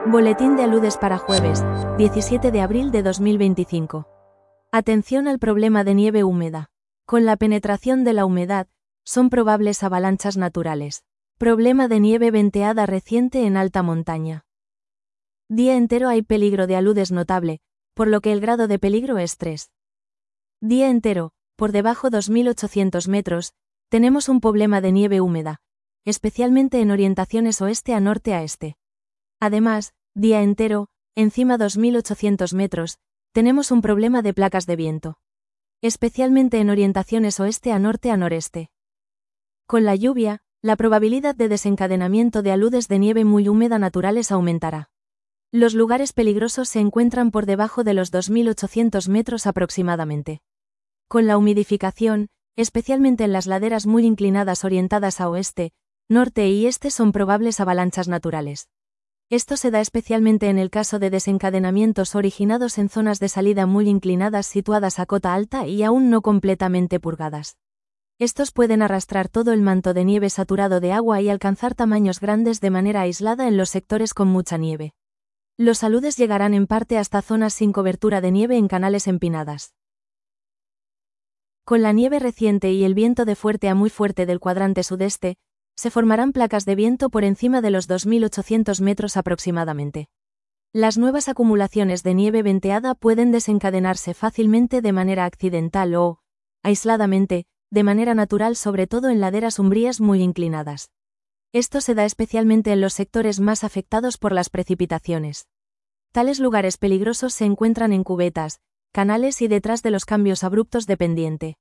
Boletín de aludes para jueves, 17 de abril de 2025. Atención al problema de nieve húmeda. Con la penetración de la humedad, son probables avalanchas naturales. Problema de nieve venteada reciente en alta montaña. Día entero hay peligro de aludes notable, por lo que el grado de peligro es 3. Día entero, por debajo 2.800 metros, tenemos un problema de nieve húmeda, especialmente en orientaciones oeste a norte a este. Además, día entero, encima 2.800 metros, tenemos un problema de placas de viento. Especialmente en orientaciones oeste a norte a noreste. Con la lluvia, la probabilidad de desencadenamiento de aludes de nieve muy húmeda naturales aumentará. Los lugares peligrosos se encuentran por debajo de los 2.800 metros aproximadamente. Con la humidificación, especialmente en las laderas muy inclinadas orientadas a oeste, norte y este son probables avalanchas naturales. Esto se da especialmente en el caso de desencadenamientos originados en zonas de salida muy inclinadas situadas a cota alta y aún no completamente purgadas. Estos pueden arrastrar todo el manto de nieve saturado de agua y alcanzar tamaños grandes de manera aislada en los sectores con mucha nieve. Los aludes llegarán en parte hasta zonas sin cobertura de nieve en canales empinadas. Con la nieve reciente y el viento de fuerte a muy fuerte del cuadrante sudeste, se formarán placas de viento por encima de los 2.800 metros aproximadamente. Las nuevas acumulaciones de nieve venteada pueden desencadenarse fácilmente de manera accidental o, aisladamente, de manera natural sobre todo en laderas umbrías muy inclinadas. Esto se da especialmente en los sectores más afectados por las precipitaciones. Tales lugares peligrosos se encuentran en cubetas, canales y detrás de los cambios abruptos de pendiente.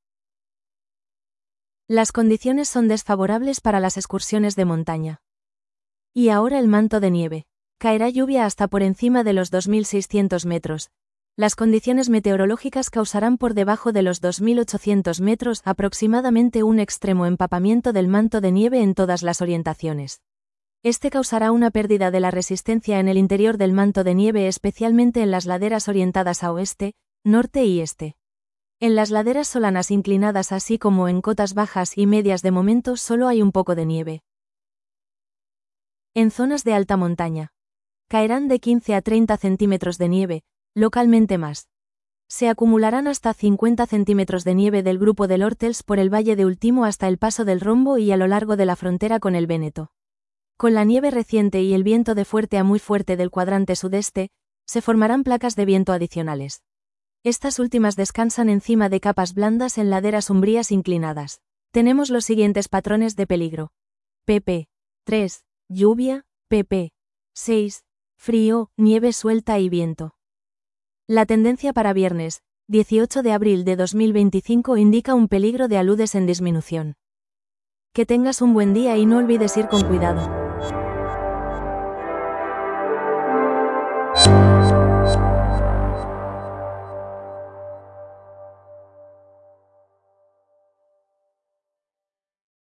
Las condiciones son desfavorables para las excursiones de montaña. Y ahora el manto de nieve. Caerá lluvia hasta por encima de los 2.600 metros. Las condiciones meteorológicas causarán por debajo de los 2.800 metros aproximadamente un extremo empapamiento del manto de nieve en todas las orientaciones. Este causará una pérdida de la resistencia en el interior del manto de nieve, especialmente en las laderas orientadas a oeste, norte y este. En las laderas solanas inclinadas así como en cotas bajas y medias de momento solo hay un poco de nieve. En zonas de alta montaña. Caerán de 15 a 30 centímetros de nieve, localmente más. Se acumularán hasta 50 centímetros de nieve del grupo del Ortels por el valle de Ultimo hasta el paso del Rombo y a lo largo de la frontera con el Véneto. Con la nieve reciente y el viento de fuerte a muy fuerte del cuadrante sudeste, se formarán placas de viento adicionales. Estas últimas descansan encima de capas blandas en laderas umbrías inclinadas. Tenemos los siguientes patrones de peligro. pp. 3. Lluvia. pp. 6. Frío, nieve suelta y viento. La tendencia para viernes, 18 de abril de 2025 indica un peligro de aludes en disminución. Que tengas un buen día y no olvides ir con cuidado.